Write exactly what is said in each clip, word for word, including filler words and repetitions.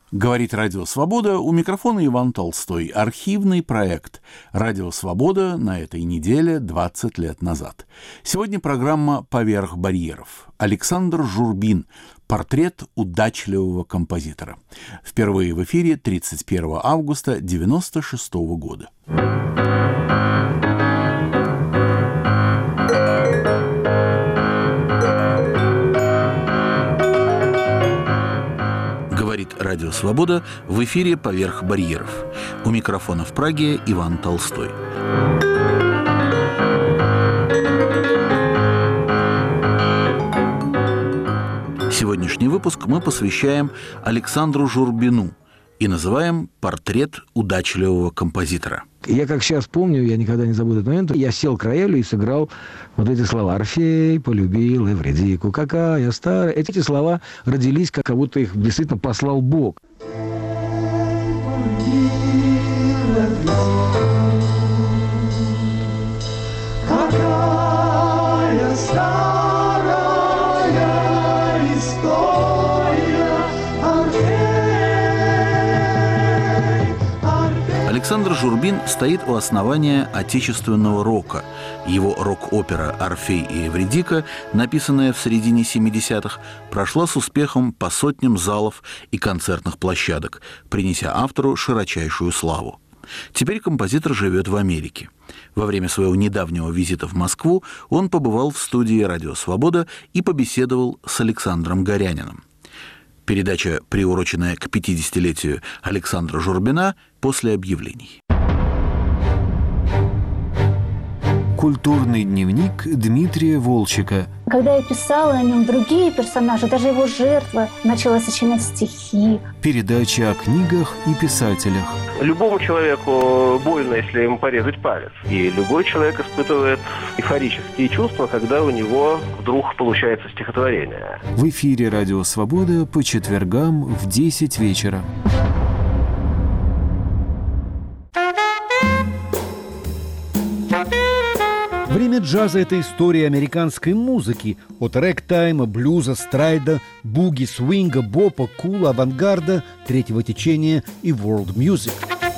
Говорит Радио Свобода, у микрофона Иван Толстой. Архивный проект Радио Свобода на этой неделе двадцать лет назад. Сегодня программа «Поверх барьеров». Александр Журбин. Портрет удачливого композитора. Впервые в эфире тридцать первого августа девяносто шестого года. Радио «Свобода» в эфире «Поверх барьеров». У микрофона в Праге Иван Толстой. Сегодняшний выпуск мы посвящаем Александру Журбину и называем «Портрет удачливого композитора». Я как сейчас помню, я никогда не забуду этот момент, я сел к роялю и сыграл вот эти слова. «Орфей полюбил Эвридику, какая старая». Эти слова родились, как будто их действительно послал Бог. Какая старая история, Александр Журбин стоит у основания отечественного рока. Его рок-опера «Орфей и Эвридика», написанная в середине семидесятых, прошла с успехом по сотням залов и концертных площадок, принеся автору широчайшую славу. Теперь композитор живет в Америке. Во время своего недавнего визита в Москву он побывал в студии «Радио Свобода» и побеседовал с Александром Горяниным. Передача, приуроченная к пятидесятилетию Александра Журбина, после объявлений. Культурный дневник Дмитрия Волчека. Когда я писала о нем, другие персонажи, даже его жертва, начала сочинять стихи. Передача о книгах и писателях. Любому человеку больно, если ему порезать палец. И любой человек испытывает эйфорические чувства, когда у него вдруг получается стихотворение. В эфире «Радио Свобода» по четвергам в десять вечера. Время джаза – это история американской музыки. От рэг-тайма, блюза, страйда, буги, свинга, бопа, кула, авангарда, третьего течения и world music.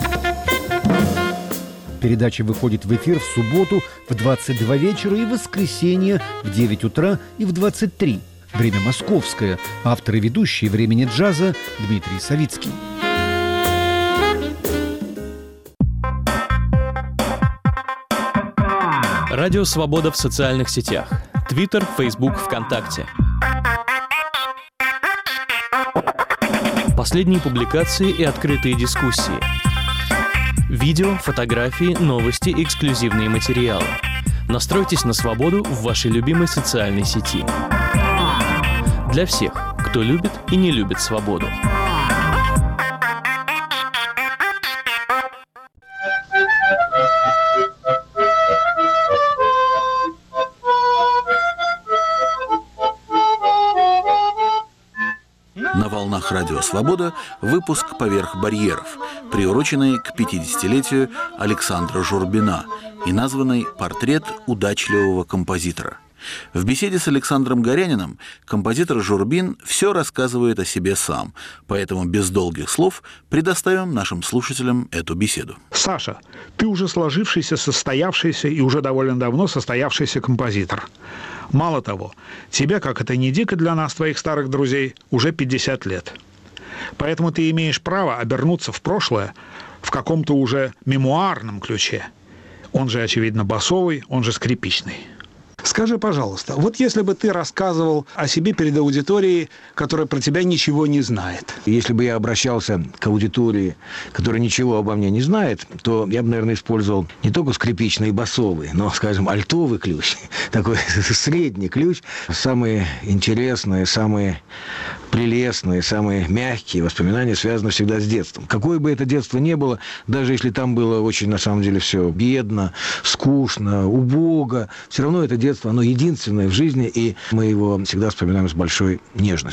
Передача выходит в эфир в субботу в двадцать два вечера и в воскресенье в девять утра и в двадцать три. Время московское. Автор и ведущий «Времени джаза» Дмитрий Савицкий. Радио «Свобода» в социальных сетях. Твиттер, Фейсбук, ВКонтакте. Последние публикации и открытые дискуссии. Видео, фотографии, новости, эксклюзивные материалы. Настройтесь на свободу в вашей любимой социальной сети. Для всех, кто любит и не любит свободу. На волнах Радио Свобода выпуск «Поверх барьеров», приуроченный к пятидесятилетию Александра Журбина и названный «Портрет удачливого композитора». В беседе с Александром Горяниным композитор Журбин все рассказывает о себе сам, поэтому без долгих слов предоставим нашим слушателям эту беседу. Саша, ты уже сложившийся, состоявшийся и уже довольно давно состоявшийся композитор. Мало того, тебе, как это не дико для нас, твоих старых друзей, уже пятьдесят лет. Поэтому ты имеешь право обернуться в прошлое в каком-то уже мемуарном ключе. Он же, очевидно, басовый, он же скрипичный. Скажи, пожалуйста, вот если бы ты рассказывал о себе перед аудиторией, которая про тебя ничего не знает. Если бы я обращался к аудитории, которая ничего обо мне не знает, то я бы, наверное, использовал не только скрипичный и басовый, но, скажем, альтовый ключ. Такой средний ключ. Самые интересные, самые прелестные, самые мягкие воспоминания связаны всегда с детством. Какое бы это детство ни было, даже если там было очень, на самом деле, все бедно, скучно, убого, все равно это детство, оно единственное в жизни, и мы его всегда вспоминаем с большой нежностью.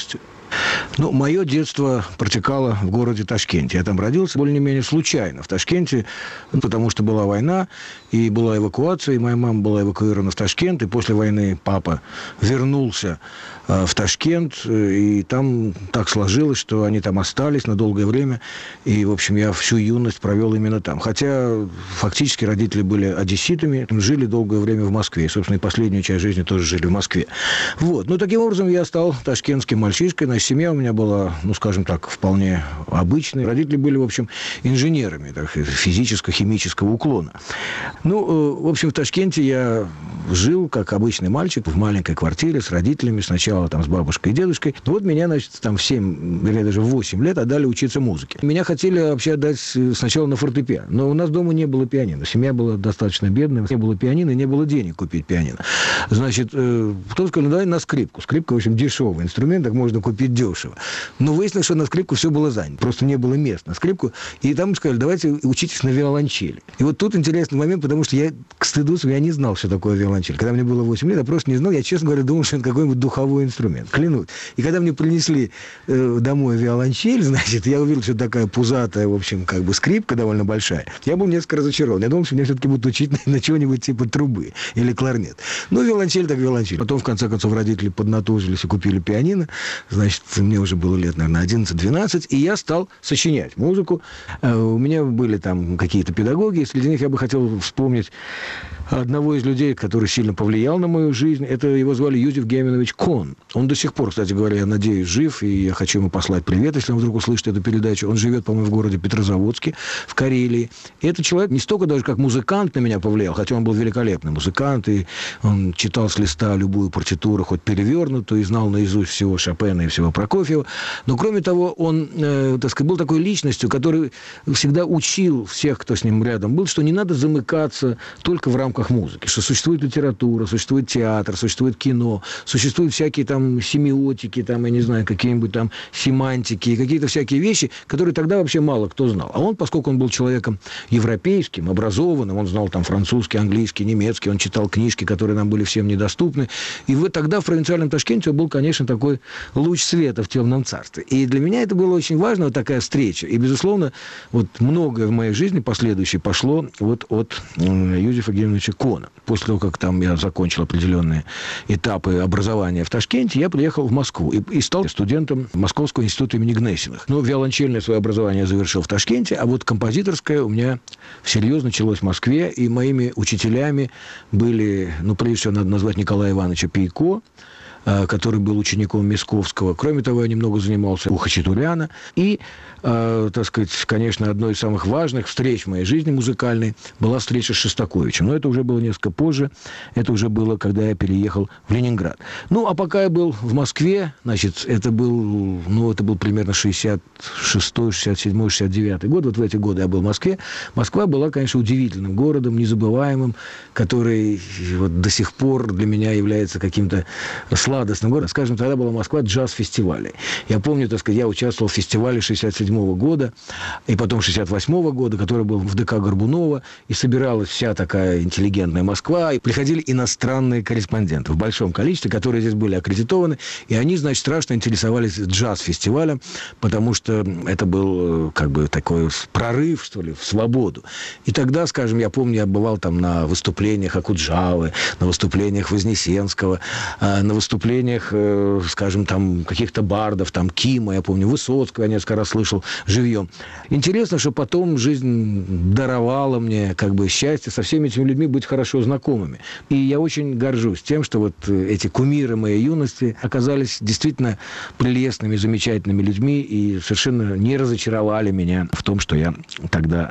Ну, мое детство протекало в городе Ташкенте. Я там родился более-менее случайно в Ташкенте, потому что была война, и была эвакуация, и моя мама была эвакуирована в Ташкент, и после войны папа вернулся э, в Ташкент, и там так сложилось, что они там остались на долгое время, и, в общем, я всю юность провел именно там. Хотя фактически родители были одесситами, жили долгое время в Москве, и, собственно, и последнюю часть жизни тоже жили в Москве. Вот. Ну, таким образом, я стал ташкентским мальчишкой, наша семья у меня была, ну, скажем так, вполне обычной. Родители были, в общем, инженерами так, физическо-химического уклона. Ну, в общем, в Ташкенте я жил, как обычный мальчик, в маленькой квартире с родителями, сначала там с бабушкой и дедушкой. Ну, вот меня, значит, там в семь или даже в восемь лет отдали учиться музыке. Меня хотели вообще отдать сначала на фортепиано, но у нас дома не было пианино. Семья была достаточно бедная, не было пианино, не было денег купить пианино. Значит, кто-то сказал, ну, давай на скрипку. Скрипка, в общем, дешевый инструмент, так можно купить дешево. Но выяснилось, что на скрипку все было занято. Просто не было мест на скрипку. И там сказали, давайте учитесь на виолончели. И вот тут интересный момент, потому что я, к стыду своему, я не знал, что такое виолончель. Когда мне было восемь лет, я просто не знал. Я, честно говоря, думал, что это какой-нибудь духовой инструмент. Клянусь. И когда мне принесли э, домой виолончель, значит, я увидел, что такая пузатая, в общем, как бы скрипка довольно большая. Я был несколько разочарован. Я думал, что меня все-таки будут учить на, на чего-нибудь типа трубы или кларнет. Ну, виолончель так виолончель. Потом, в конце концов, родители поднатужились и купили пианино. Значит, мне уже было лет, наверное, одиннадцать-двенадцать, и я стал сочинять музыку. У меня были там какие-то педагоги, среди них я бы хотел вспомнить одного из людей, который сильно повлиял на мою жизнь. Это его звали Юзеф Гейменович Кон. Он до сих пор, кстати говоря, я надеюсь, жив, и я хочу ему послать привет, если он вдруг услышит эту передачу. Он живет, по-моему, в городе Петрозаводске, в Карелии. И этот человек не столько даже как музыкант на меня повлиял, хотя он был великолепный музыкант, и он читал с листа любую партитуру, хоть перевернутую, и знал наизусть всего Шопена и всего Прокофьева. Но, кроме того, он, э, так сказать, был такой личностью, который всегда учил всех, кто с ним рядом был, что не надо замыкаться только в рамках музыки, что существует литература, существует театр, существует кино, существуют всякие там семиотики, там, я не знаю, какие-нибудь там семантики, какие-то всякие вещи, которые тогда вообще мало кто знал. А он, поскольку он был человеком европейским, образованным, он знал там французский, английский, немецкий, он читал книжки, которые нам были всем недоступны, и вот тогда в провинциальном Ташкенте был, конечно, такой луч света в темном царстве. И для меня это было очень важно, вот такая встреча. И, безусловно, вот многое в моей жизни последующей пошло вот от Юзефа Гейменовича Кона. После того, как там я закончил определенные этапы образования в Ташкенте, я приехал в Москву и, и стал студентом Московского института имени Гнесиных. Но виолончельное свое образование я завершил в Ташкенте, а вот композиторское у меня всерьез началось в Москве, и моими учителями были, ну, прежде всего, надо назвать Николая Ивановича Пейко, который был учеником Мясковского. Кроме того, я немного занимался у Хачатуряна. И, э, так сказать, конечно, одной из самых важных встреч в моей жизни музыкальной была встреча с Шостаковичем. Но это уже было несколько позже. Это уже было, когда я переехал в Ленинград. Ну, а пока я был в Москве, значит, это был, ну, это был примерно шестьдесят шестой, шестьдесят седьмой, шестьдесят девятый год. Вот в эти годы я был в Москве. Москва была, конечно, удивительным городом, незабываемым, который вот до сих пор для меня является каким-то сладким радостным городом. Скажем, тогда была Москва джаз-фестивалей. Я помню, так сказать, я участвовал в фестивале шестьдесят седьмого года и потом шестьдесят восьмого года, который был в ДК Горбунова, и собиралась вся такая интеллигентная Москва, и приходили иностранные корреспонденты в большом количестве, которые здесь были аккредитованы, и они, значит, страшно интересовались джаз-фестивалем, потому что это был как бы такой прорыв, что ли, в свободу. И тогда, скажем, я помню, я бывал там на выступлениях Акуджавы, на выступлениях Вознесенского, на выступлениях, скажем, там, каких-то бардов, там, Кима, я помню, Высоцкого я несколько раз слышал живьем. Интересно, что потом жизнь даровала мне, как бы, счастье со всеми этими людьми быть хорошо знакомыми. И я очень горжусь тем, что вот эти кумиры моей юности оказались действительно прелестными, замечательными людьми и совершенно не разочаровали меня в том, что я тогда,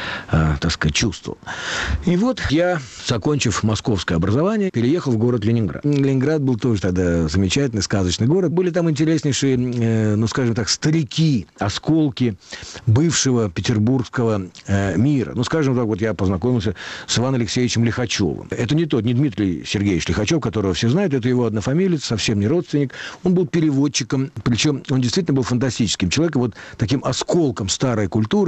э, так сказать, чувствовал. И вот я, закончив московское образование, переехал в город Ленинград. Ленинград был тоже тогда замечательный, сказочный город. Были там интереснейшие, э, ну, скажем так, старики, осколки бывшего петербургского э, мира. Ну, скажем так, вот я познакомился с Иваном Алексеевичем Лихачевым. Это не тот, не Дмитрий Сергеевич Лихачев, которого все знают, это его однофамилец, совсем не родственник. Он был переводчиком, причем он действительно был фантастическим человеком, вот таким осколком старой культуры.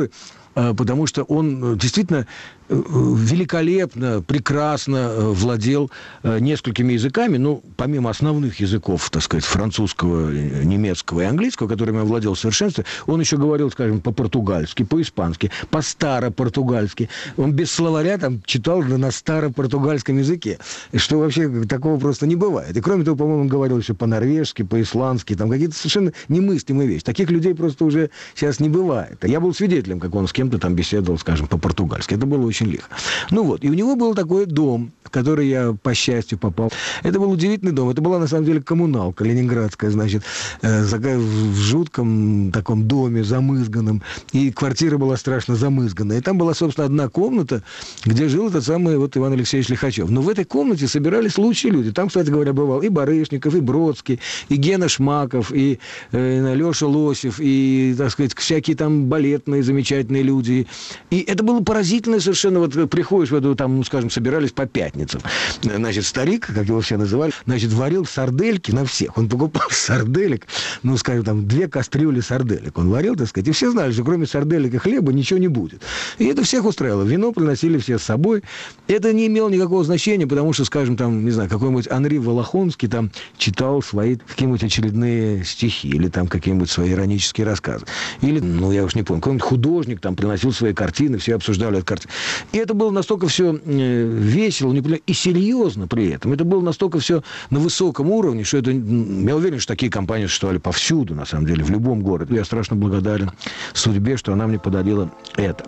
потому что он действительно великолепно, прекрасно владел несколькими языками, ну, помимо основных языков, так сказать, французского, немецкого и английского, которыми он владел в совершенстве, он еще говорил, скажем, по-португальски, по-испански, по-старо-португальски. Он без словаря там читал на старо-португальском языке, что вообще такого просто не бывает. И кроме того, по-моему, он говорил еще по-норвежски, по-исландски, там какие-то совершенно немыслимые вещи. Таких людей просто уже сейчас не бывает. Я был свидетелем, как он с кем-то там беседовал, скажем, по-португальски. Это было очень лихо. Ну вот, и у него был такой дом, в который я, по счастью, попал. Это был удивительный дом. Это была, на самом деле, коммуналка ленинградская, значит, э, в жутком таком доме, замызганном. И квартира была страшно замызганная. И там была, собственно, одна комната, где жил этот самый вот Иван Алексеевич Лихачев. Но в этой комнате собирались лучшие люди. Там, кстати говоря, бывал и Барышников, и Бродский, и Гена Шмаков, и э, Леша Лосев, и, так сказать, всякие там балетные замечательные люди. И это было поразительно совершенно. Вот приходишь в эту, там, ну, скажем, собирались по пятницам. Значит, старик, как его все называли, значит, варил сардельки на всех. Он покупал сарделек, ну, скажем, там, две кастрюли сарделек. Он варил, так сказать, и все знали, что кроме сарделек и хлеба ничего не будет. И это всех устраивало. Вино приносили все с собой. Это не имело никакого значения, потому что, скажем, там, не знаю, какой-нибудь Анри Волохонский там читал свои какие-нибудь очередные стихи или там какие-нибудь свои иронические рассказы. Или, ну, я уж не помню, какой-нибудь художник там приносил свои картины, все обсуждали эту картину. И это было настолько все весело и серьезно при этом. Это было настолько все на высоком уровне, что это... Я уверен, что такие компании существовали повсюду, на самом деле, в любом городе. Я страшно благодарен судьбе, что она мне подарила это.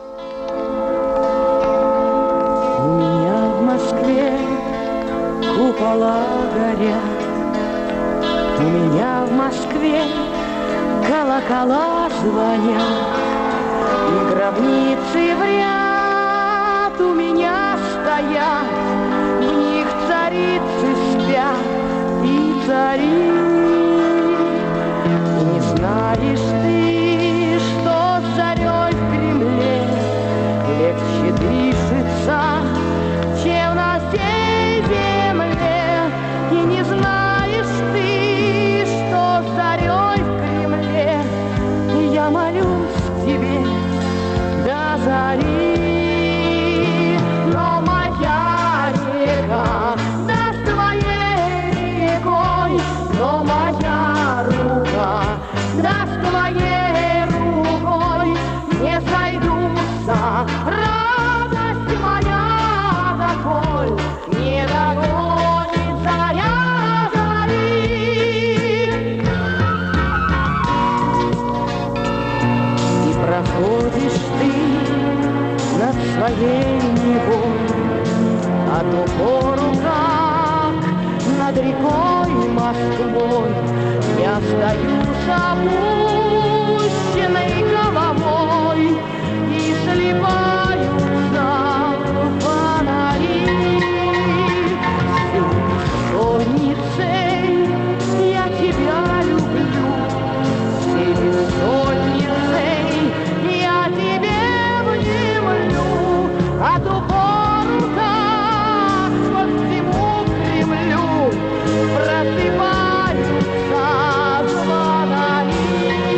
У меня в Москве купола горят, у меня в Москве колокола звонят, и гробницы в ряд у меня стоят, в них царицы спят и цари. Не знаешь ты, что с зарей в Кремле легче дышится, чем на всей земле. И не знаешь ты, что с зарей в Кремле я молюсь тебе до зари. Но моя река даст твоей рекой, но моя рука даст твоей рукой, не сойдутся. Радость моя, доколь не догонит заря зари. И проходишь ты над своей Невой, а то пору как над рекой Москвой я стою с опущенной головой и слепаются фонари. Бессонницей я тебя люблю, бессонницей я тебе внемлю, а то пору как по всему Кремлю просыпаются звонари.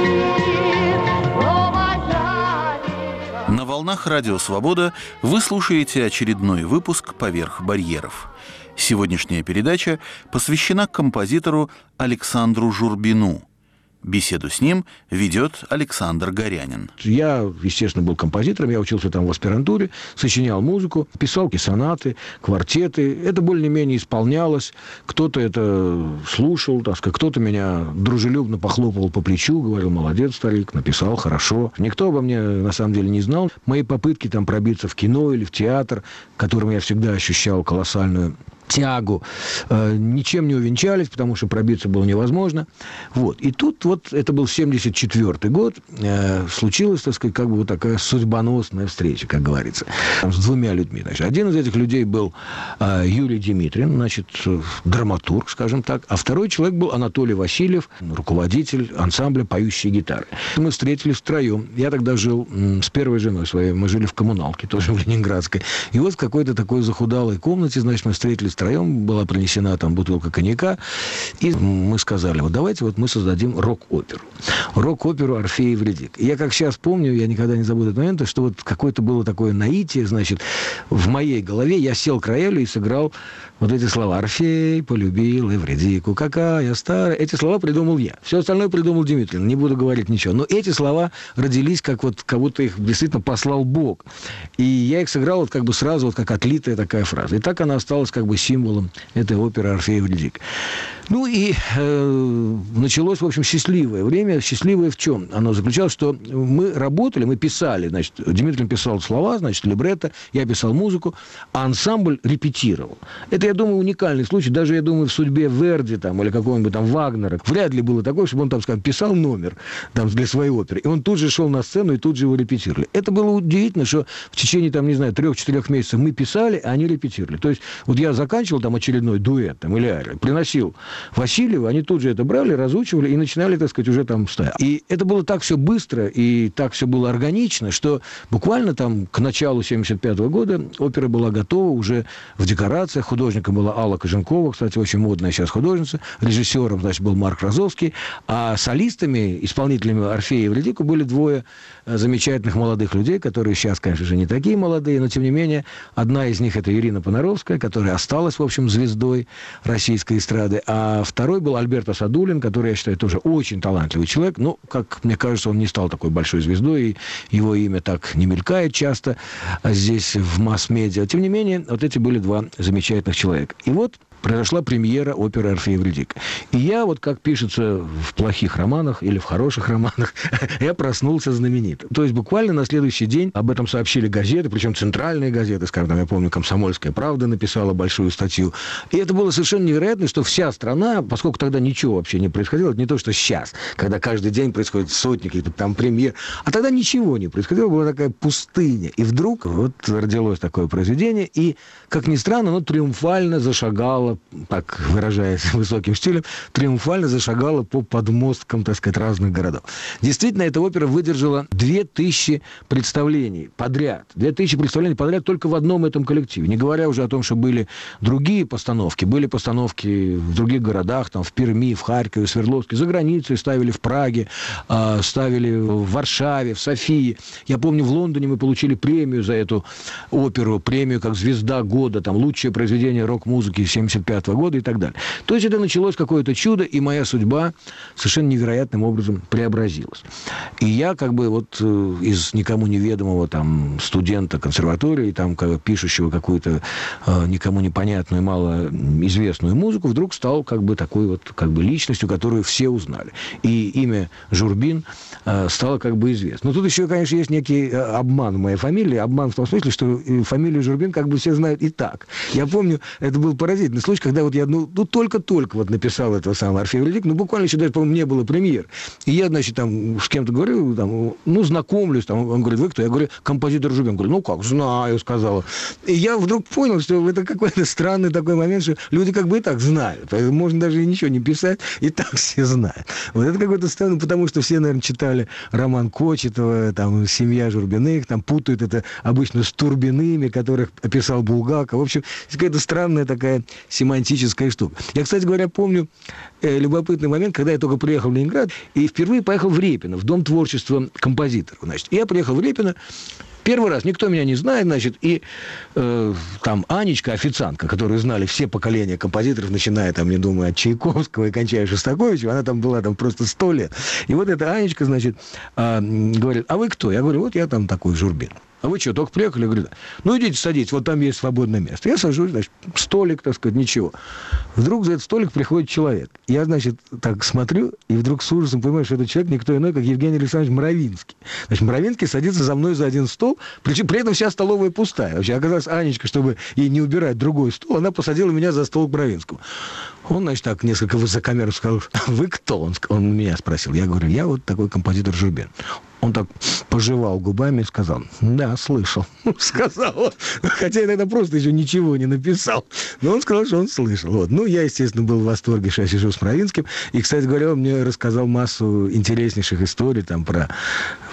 На волнах Радио Свобода вы слушаете очередной выпуск «Поверх барьеров». Сегодняшняя передача посвящена композитору Александру Журбину. Беседу с ним ведет Александр Горянин. Я, естественно, был композитором, я учился там в аспирантуре, сочинял музыку, писал сонаты, квартеты. Это более-менее исполнялось. Кто-то это слушал, так сказать, кто-то меня дружелюбно похлопывал по плечу, говорил: молодец, старик, написал хорошо. Никто обо мне, на самом деле, не знал. Мои попытки там пробиться в кино или в театр, которым я всегда ощущал колоссальную тягу, э, ничем не увенчались, потому что пробиться было невозможно. Вот. И тут вот, это был семьдесят четвёртый год, э, случилась, так сказать, как бы вот такая судьбоносная встреча, как говорится, там, с двумя людьми. Значит, один из этих людей был э, Юрий Димитрин, значит, драматург, скажем так, а второй человек был Анатолий Васильев, руководитель ансамбля «Поющие гитары». Мы встретились втроем. Я тогда жил м, с первой женой своей, мы жили в коммуналке, тоже в Ленинградской. И вот в какой-то такой захудалой комнате, значит, мы встретились втроем, была принесена там бутылка коньяка, и мы сказали, вот давайте вот мы создадим рок-оперу. Рок-оперу «Орфей и Эвридика». Я как сейчас помню, я никогда не забуду этот момент, что вот какое-то было такое наитие, значит, в моей голове я сел к роялю и сыграл вот эти слова. «Орфей полюбил Эвридику, какая старая». Эти слова придумал я. Все остальное придумал Дмитрий, не буду говорить ничего. Но эти слова родились, как вот, как будто их действительно послал Бог. И я их сыграл вот как бы сразу, вот как отлитая такая фраза. И так она осталась как бы символом этой оперы «Орфей и Эвридика». Ну и э, началось, в общем, счастливое время. Счастливое в чем? Оно заключалось, что мы работали, мы писали, значит, Дмитрий писал слова, значит, либретто, я писал музыку, а ансамбль репетировал. Это, я думаю, уникальный случай. Даже, я думаю, в судьбе Верди там, или какого-нибудь там Вагнера вряд ли было такое, чтобы он там, скажем, писал номер там, для своей оперы, и он тут же шел на сцену, и тут же его репетировали. Это было удивительно, что в течение, там, не знаю, трех-четырех месяцев мы писали, а они репетировали. То есть, вот я заканчивал там очередной дуэт там, или арию, приносил Васильева, они тут же это брали, разучивали и начинали, так сказать, уже там ставить. И это было так все быстро и так все было органично, что буквально там к началу семьдесят пятого года опера была готова уже в декорациях. Художником была Алла Коженкова, кстати, очень модная сейчас художница. Режиссером, значит, был Марк Розовский. А солистами, исполнителями «Орфея и Эвридику» были двое замечательных молодых людей, которые сейчас, конечно же, не такие молодые, но, тем не менее, одна из них – это Ирина Понаровская, которая осталась, в общем, звездой российской эстрады, а второй был Альберто Садулин, который, я считаю, тоже очень талантливый человек, но, как мне кажется, он не стал такой большой звездой, и его имя так не мелькает часто здесь в масс-медиа. Тем не менее, вот эти были два замечательных человека. И вот произошла премьера оперы «Орфей и Эвридика». И я, вот как пишется в плохих романах или в хороших романах, я проснулся знаменитым. То есть буквально на следующий день об этом сообщили газеты, причем центральные газеты, скажем, там, я помню, «Комсомольская правда» написала большую статью. И это было совершенно невероятно, что вся страна, поскольку тогда ничего вообще не происходило, это не то, что сейчас, когда каждый день происходит сотни каких-то там премьер, а тогда ничего не происходило, была такая пустыня. И вдруг вот родилось такое произведение, и, как ни странно, оно триумфально зашагало, так выражаясь высоким стилем, триумфально зашагала по подмосткам, так сказать, разных городов. Действительно, эта опера выдержала две тысячи представлений подряд. Две тысячи представлений подряд только в одном этом коллективе. Не говоря уже о том, что были другие постановки. Были постановки в других городах, там, в Перми, в Харькове, в Свердловске, за границей ставили в Праге, э, ставили в Варшаве, в Софии. Я помню, в Лондоне мы получили премию за эту оперу, премию как «Звезда года», там, лучшее произведение рок-музыки семьдесят пятого года и так далее. То есть это началось какое-то чудо, и моя судьба совершенно невероятным образом преобразилась. И я как бы вот из никому неведомого там студента консерватории, там как, пишущего какую-то э, никому непонятную, малоизвестную музыку, вдруг стал как бы такой вот как бы личностью, которую все узнали. И имя Журбин э, стало как бы известно. Но тут еще, конечно, есть некий обман в моей фамилии. Обман в том смысле, что фамилию Журбин как бы все знают и так. Я помню, это был поразительный случай, когда вот я ну, ну только-только вот написал этого самого «Орфея и Эвридика», ну буквально еще даже, по-моему, не было премьер. И я, значит, там с кем-то говорю, там, ну, знакомлюсь, там, он говорит, вы кто? Я говорю, композитор Журбин. Говорю, ну как, знаю, сказала. И я вдруг понял, что это какой-то странный такой момент, что люди как бы и так знают. Можно даже и ничего не писать, и так все знают. Вот это какой-то странный, потому что все, наверное, читали роман Кочетова, там, «Семья Журбиных», там путают это обычно с Турбиными, которых описал Булгаков. В общем, какая-то странная такая семантическая штука. Я, кстати говоря, помню э, любопытный момент, когда я только приехал в Ленинград и впервые поехал в Репино, в Дом творчества композиторов. Значит, я приехал в Репино первый раз, никто меня не знает, значит, и э, там Анечка, официантка, которую знали все поколения композиторов, начиная, там, не думаю, от Чайковского и кончая Шостаковичем, она там была там просто сто лет. И вот эта Анечка, значит, э, говорит, а вы кто? Я говорю, вот я там такой Журбин. А вы что, только приехали? Я говорю, ну, идите садитесь, вот там есть свободное место. Я сажусь, значит, столик, так сказать, ничего. Вдруг за этот столик приходит человек. Я, значит, так смотрю, и вдруг с ужасом понимаю, что этот человек никто иной, как Евгений Александрович Моровинский. Значит, Моровинский садится за мной за один стол, причем при этом вся столовая пустая. Вообще, оказалось, Анечка, чтобы ей не убирать другой стол, она посадила меня за стол к Моровинскому. Он, значит, так несколько высокомерно сказал, вы кто? Он, он меня спросил. Я говорю, я вот такой композитор Журбин. Он так пожевал губами и сказал, да, слышал. Сказал. Хотя я тогда просто еще ничего не написал. Но он сказал, что он слышал. Вот. Ну, я, естественно, был в восторге, что я сижу с Моровинским. И, кстати говоря, он мне рассказал массу интереснейших историй там про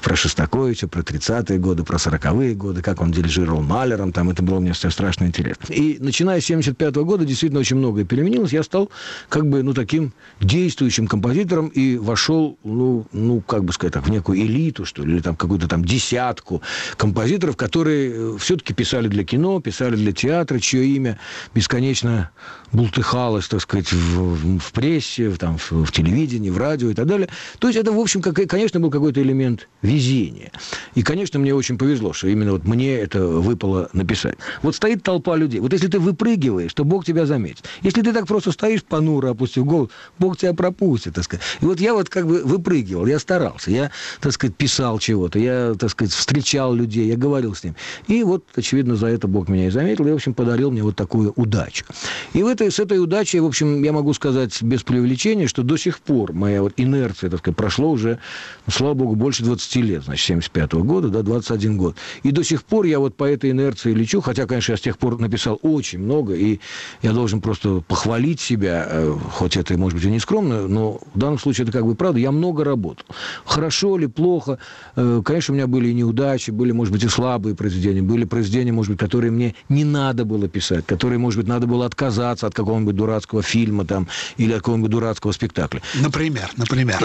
про Шостаковича, про тридцатые годы, про сороковые годы, как он дирижировал Малером, там это было мне все страшно интересно. И начиная с семьдесят пятого года действительно очень многое переменилось. Я стал как бы, ну, таким действующим композитором и вошел, ну, ну, как бы сказать так, в некую элиту, что ли, или там какую-то там десятку композиторов, которые все-таки писали для кино, писали для театра, чье имя бесконечно бултыхалось, так сказать, в, в прессе, в, там, в, в телевидении, в радио и так далее. То есть это, в общем, как, конечно, был какой-то элемент везения. И, конечно, мне очень повезло, что именно вот мне это выпало написать. Вот стоит толпа людей. Вот если ты выпрыгиваешь, то Бог тебя заметит. Если ты так просто стоишь понуро, опустив голову, Бог тебя пропустит, так сказать. И вот я вот как бы выпрыгивал, я старался, я, так сказать, писал чего-то, я, так сказать, встречал людей, я говорил с ним. И вот, очевидно, за это Бог меня и заметил, и, в общем, подарил мне вот такую удачу. И в этой, с этой удачей, в общем, я могу сказать без преувеличения, что до сих пор моя вот инерция, так сказать, прошло уже, ну, слава Богу, больше двадцати лет, значит, семьдесят пятого года, да, двадцать один год. И до сих пор я вот по этой инерции лечу, хотя, конечно, я с тех пор написал очень много, и я должен просто похвалить себя, хоть это, может быть, и не скромно, но в данном случае это как бы правда, я много работал. Хорошо ли, плохо, конечно, у меня были и неудачи, были, может быть, и слабые произведения, были произведения, может быть, которые мне не надо было писать, которые, может быть, надо было отказаться от какого-нибудь дурацкого фильма там, или от какого-нибудь дурацкого спектакля. Например, например.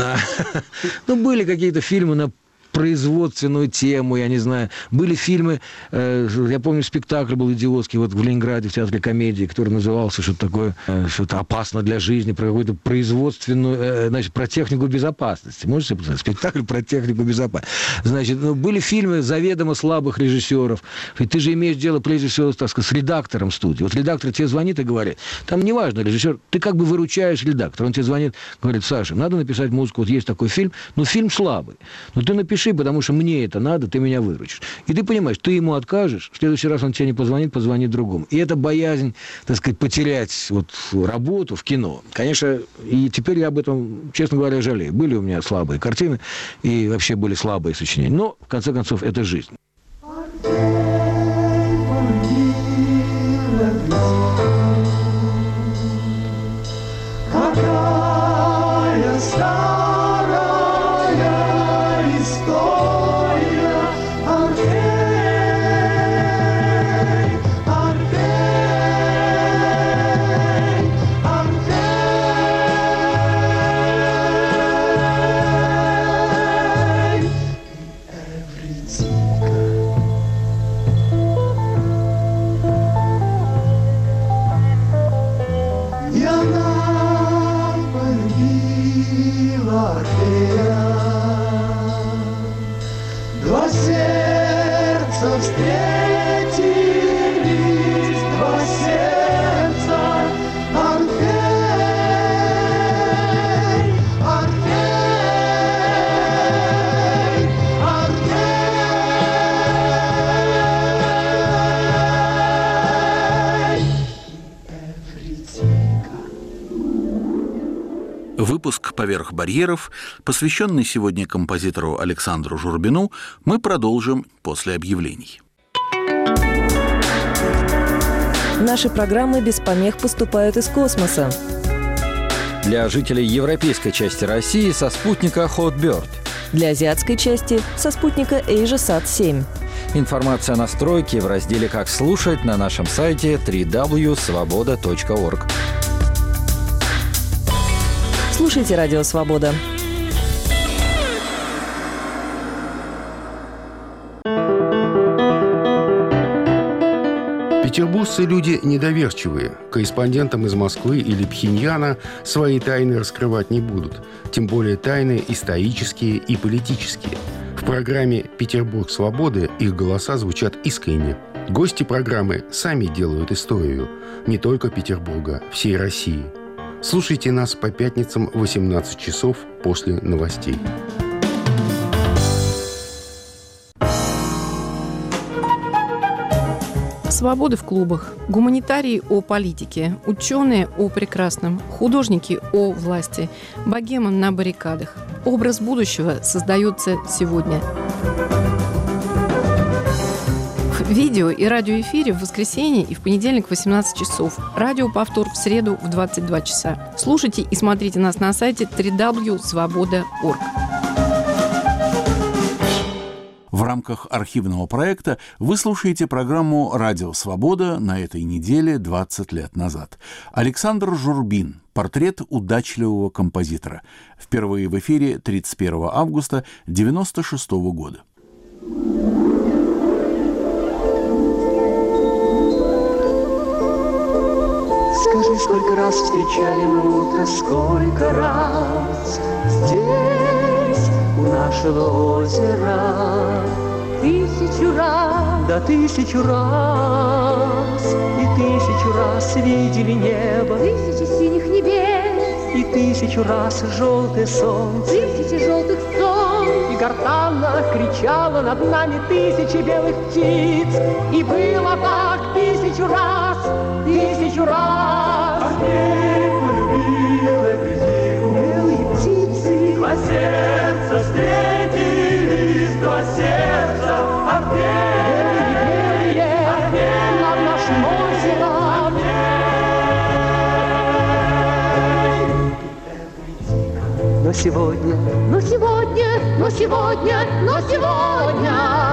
Ну, были какие-то фильмы на производственную тему, я не знаю. Были фильмы, э, я помню, спектакль был идиотский вот в Ленинграде, в театре комедии, который назывался что-то такое, э, что-то опасно для жизни, про какую-то производственную, э, значит, про технику безопасности. Можете себе представить? Спектакль про технику безопасности. Значит, ну, были фильмы заведомо слабых режиссеров. И ты же имеешь дело, прежде всего, так сказать, с редактором студии. Вот редактор тебе звонит и говорит, там неважно, режиссер, ты как бы выручаешь редактора. Он тебе звонит, говорит, Саша, надо написать музыку, вот есть такой фильм, но фильм слабый. Но ты напиши, потому что мне это надо, ты меня выручишь. И ты понимаешь, ты ему откажешь, в следующий раз он тебе не позвонит, позвонит другому. И это боязнь, так сказать, потерять вот работу в кино. Конечно, и теперь я об этом, честно говоря, жалею. Были у меня слабые картины, и вообще были слабые сочинения. Но, в конце концов, это жизнь. Какая старая история, Орфей, Орфей, Орфей, Эвридика. И она полюбила Орфея. Два сердца встретились, два сердца, Орфей, Орфей, Орфей, Эвридика. Выпуск «Поверх барьеров», посвященный сегодня композитору Александру Журбину, мы продолжим после объявлений. Наши программы без помех поступают из космоса. Для жителей европейской части России со спутника Hotbird. Для азиатской части со спутника AsiaSat семь. Информация о настройке в разделе «Как слушать» на нашем сайте дабл ю дабл ю дабл ю точка свобода точка орг. Слушайте «Радио Свобода». Петербуржцы люди недоверчивые. Корреспондентам из Москвы или Пхеньяна свои тайны раскрывать не будут. Тем более тайны исторические и политические. В программе «Петербург свободы» их голоса звучат искренне. Гости программы сами делают историю. Не только Петербурга, всей России. Слушайте нас по пятницам в восемнадцать часов после новостей. Свобода в клубах, гуманитарии о политике, ученые о прекрасном, художники о власти, богема на баррикадах. Образ будущего создается сегодня. В видео и радиоэфире в воскресенье и в понедельник в восемнадцать часов. Радиоповтор в среду в двадцать два часа. Слушайте и смотрите нас на сайте дабл ю дабл ю дабл ю точка свобода точка орг. В рамках архивного проекта вы слушаете программу «Радио Свобода» на этой неделе двадцать лет назад. Александр Журбин. Портрет удачливого композитора. Впервые в эфире тридцать первого августа девяносто шестого года. Скажи, сколько раз встречали мы утро, сколько раз здесь, у нашего озера. Тысячу раз, да тысячу раз, и тысячу раз видели небо, тысячи синих небес, и тысячу раз желтое солнце, тысячи желтых солнц, и гортанно кричала над нами тысячи белых птиц, и было так тысячу раз, тысячу раз. Орфей полюбил Эвридику, белые птицы, два сердца встретились, два сердца. Орфей, Орфей над нашим озером. Орфей. Но сегодня, но сегодня, но сегодня, но сегодня.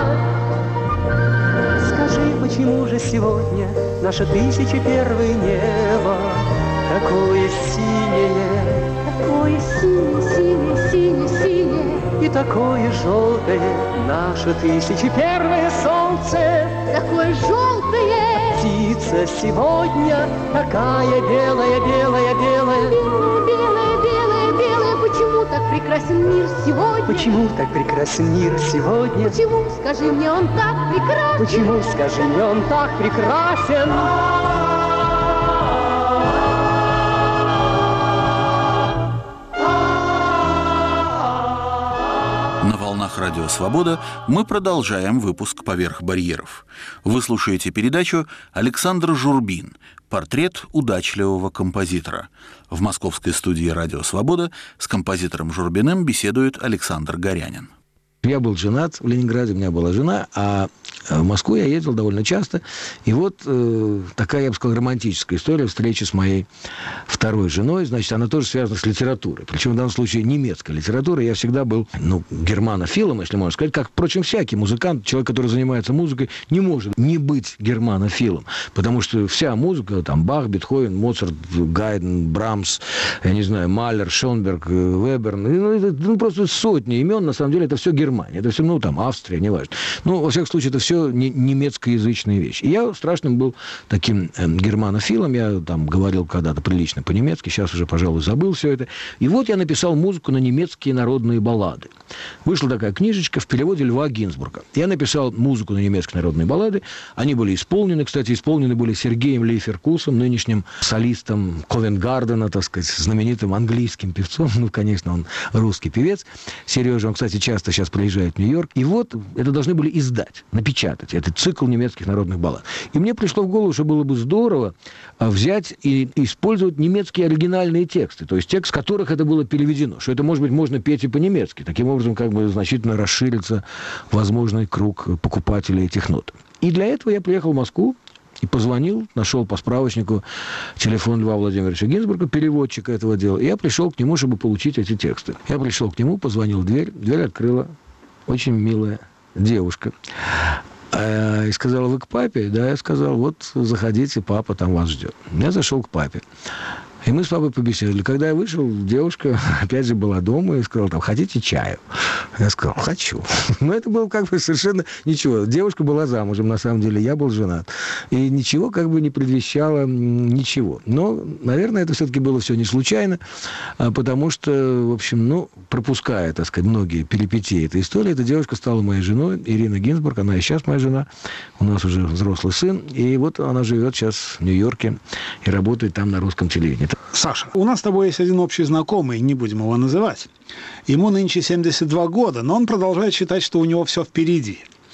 Скажи, почему же сегодня наше тысяча первое небо такое синее, такое синее, синее, синее, синее, и такое желтое наше тысяча первое солнце, такое желтое. Птица сегодня такая белая, белая, белая, белая, белая, белая. Почему так прекрасен мир сегодня? Почему так прекрасен мир сегодня? Почему, скажи мне, он так прекрасен? Почему, скажи мне, он так прекрасен? На волнах «Радио Свобода» мы продолжаем выпуск «Поверх барьеров». Вы слушаете передачу «Александр Журбин. Портрет удачливого композитора». В московской студии «Радио Свобода» с композитором Журбиным беседует Александр Горянин. Я был женат в Ленинграде, у меня была жена, а в Москву я ездил довольно часто. И вот э, такая, я бы сказал, романтическая история встречи с моей второй женой. Значит, она тоже связана с литературой. Причем в данном случае немецкая литература. Я всегда был, ну, германофилом, если можно сказать, как, впрочем, всякий музыкант, человек, который занимается музыкой, не может не быть германофилом. Потому что вся музыка, там, Бах, Бетховен, Моцарт, Гайден, Брамс, я не знаю, Малер, Шонберг, Вебер, ну, это, ну, просто сотни имен, на самом деле, это все Германия. Это все, ну, там, Австрия, неважно. Ну, во всяком случае, это все не, немецкоязычные вещи. И я страшным был таким э, германофилом. Я там говорил когда-то прилично по-немецки, сейчас уже, пожалуй, забыл все это. И вот я написал музыку на немецкие народные баллады. Вышла такая книжечка в переводе Льва Гинзбурга. Я написал музыку на немецкие народные баллады. Они были исполнены, кстати, исполнены были Сергеем Лейферкусом, нынешним солистом Ковенгардена, так сказать, знаменитым английским певцом. Ну, конечно, он русский певец. Сережа, он, кстати, часто сейчас приезжает в Нью-Йорк. И вот это должны были издать, напечатать, этот цикл немецких народных баллад. И мне пришло в голову, что было бы здорово взять и использовать немецкие оригинальные тексты, то есть текст, с которых это было переведено, что это, может быть, можно петь и по-немецки. Таким образом, как бы значительно расширится возможный круг покупателей этих нот. И для этого я приехал в Москву и позвонил, нашел по справочнику телефон Льва Владимировича Гинзбурга, переводчика этого дела, и я пришел к нему, чтобы получить эти тексты. Я пришел к нему, позвонил в дверь, дверь открыла очень милая девушка. И сказала: вы к папе? Да, я сказал: вот заходите, папа там вас ждет. Я зашел к папе. И мы с папой побеседовали. Когда я вышел, девушка опять же была дома и сказала: там, хотите чаю? Я сказал: хочу. Но это было как бы совершенно ничего. Девушка была замужем, на самом деле, я был женат. И ничего как бы не предвещало ничего. Но, наверное, это все-таки было все не случайно, потому что, в общем, ну, пропуская, так сказать, многие перипетии этой истории, эта девушка стала моей женой, Ирина Гинзбург, она и сейчас моя жена. У нас уже взрослый сын. И вот она живет сейчас в Нью-Йорке и работает там на русском телевидении. Саша, у нас с тобой есть один общий знакомый, не будем его называть. Ему нынче семьдесят два года, но он продолжает считать, что у него все впереди.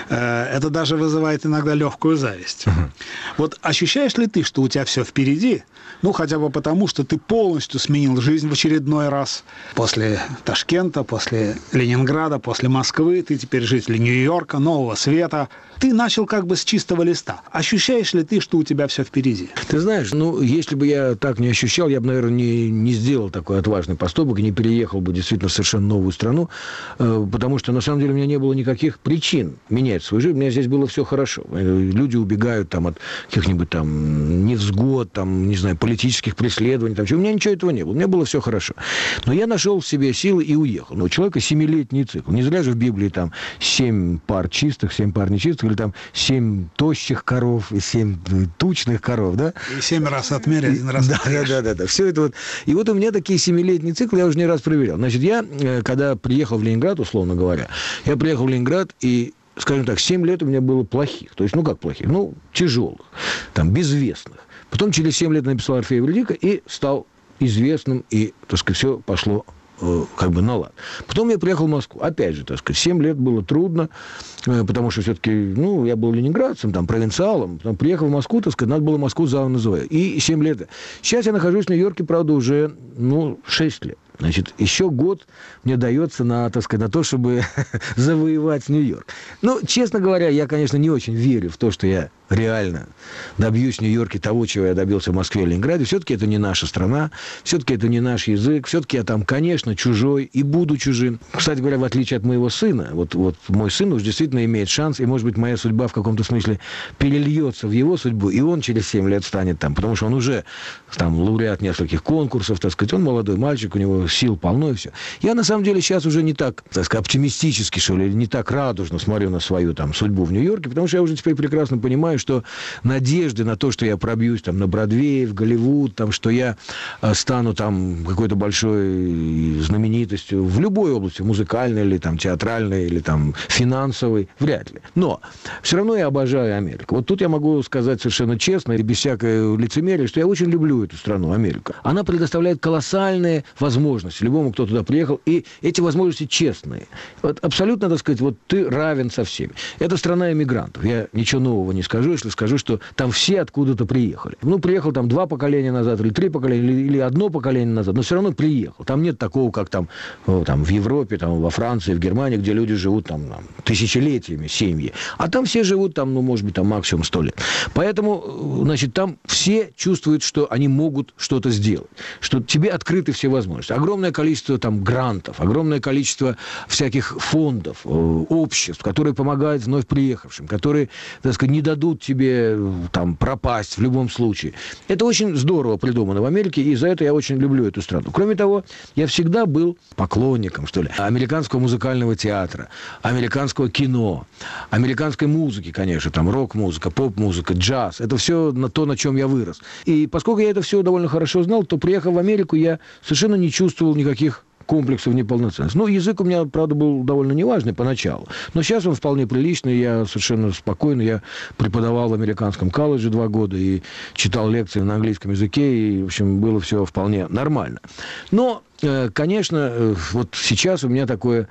Это даже вызывает иногда легкую зависть. Uh-huh. Вот ощущаешь ли ты, что у тебя все впереди? Ну, хотя бы потому, что ты полностью сменил жизнь в очередной раз. После Ташкента, после Ленинграда, после Москвы, ты теперь житель Нью-Йорка, Нового Света. Ты начал как бы с чистого листа. Ощущаешь ли ты, что у тебя все впереди? Ты знаешь, ну, если бы я так не ощущал, я бы, наверное, не, не сделал такой отважный поступок и не переехал бы действительно в совершенно новую страну, э, потому что, на самом деле, у меня не было никаких причин менять свою жизнь. У меня здесь было все хорошо. Люди убегают там от каких-нибудь там невзгод, там, не знаю, политических преследований. Там, у меня ничего этого не было. У меня было все хорошо. Но я нашел в себе силы и уехал. Но у человека семилетний цикл. Не зря же в Библии там семь пар чистых, семь пар нечистых, или там семь тощих коров и семь тучных коров, да? И семь раз отмерь, один раз да, да, да, да, да. Все это вот. И вот у меня такие семилетние циклы я уже не раз проверял. Значит, я, когда приехал в Ленинград, условно говоря, я приехал в Ленинград, и, скажем так, семь лет у меня было плохих. То есть, ну, как плохих? Ну, тяжелых, там, безвестных. Потом через семь лет написал «Орфей и Эвридика» и стал известным, и, так сказать, все пошло как бы на лад. Потом я приехал в Москву. Опять же, так сказать, семь лет было трудно, потому что все-таки, ну, я был ленинградцем, там, провинциалом. Потом приехал в Москву, так сказать, надо было Москву заново называть. И семь лет. Сейчас я нахожусь в Нью-Йорке, правда, уже, ну, шесть лет. Значит, еще год мне дается на, так сказать, на то, чтобы завоевать Нью-Йорк. Ну, честно говоря, я, конечно, не очень верю в то, что я реально добьюсь в Нью-Йорке того, чего я добился в Москве и Ленинграде. Все-таки это не наша страна, все-таки это не наш язык, все-таки я там, конечно, чужой и буду чужим. Кстати говоря, в отличие от моего сына, вот, вот мой сын уж действительно имеет шанс, и, может быть, моя судьба в каком-то смысле перельется в его судьбу, и он через семь лет станет там, потому что он уже там лауреат нескольких конкурсов, так сказать, он молодой мальчик, у него сил полно и все. Я, на самом деле, сейчас уже не так, так сказать, оптимистически, что ли, не так радужно смотрю на свою там судьбу в Нью-Йорке, потому что я уже теперь прекрасно понимаю, что надежды на то, что я пробьюсь там на Бродвей, в Голливуд, там, что я стану там какой-то большой знаменитостью в любой области, музыкальной или там театральной, или там финансовой, вряд ли. Но все равно я обожаю Америку. Вот тут я могу сказать совершенно честно и без всякой лицемерия, что я очень люблю эту страну, Америку. Она предоставляет колоссальные возможности любому, кто туда приехал, и эти возможности честные. Вот абсолютно, так сказать, вот ты равен со всеми. Это страна иммигрантов. Я ничего нового не скажу, если скажу, что там все откуда-то приехали. Ну, приехал там два поколения назад, или три поколения, или, или одно поколение назад, но все равно приехал. Там нет такого, как там, там в Европе, там, во Франции, в Германии, где люди живут там, там тысячелетиями, семьи. А там все живут там, ну, может быть, там максимум сто лет. Поэтому, значит, там все чувствуют, что они могут что-то сделать, что тебе открыты все возможности. Огромное количество там грантов, огромное количество всяких фондов, обществ, которые помогают вновь приехавшим, которые, так сказать, не дадут тебе там пропасть в любом случае. Это очень здорово придумано в Америке, и за это я очень люблю эту страну. Кроме того, я всегда был поклонником, что ли, американского музыкального театра, американского кино, американской музыки, конечно, там рок-музыка, поп-музыка, джаз. Это все на то, на чем я вырос. И поскольку я это все довольно хорошо знал, то, приехав в Америку, я совершенно не чувствовал никаких комплексов неполноценности. Ну, язык у меня, правда, был довольно неважный поначалу, но сейчас он вполне приличный, я совершенно спокойно, я преподавал в американском колледже два года и читал лекции на английском языке, и, в общем, было все вполне нормально. Но, конечно, вот сейчас у меня такое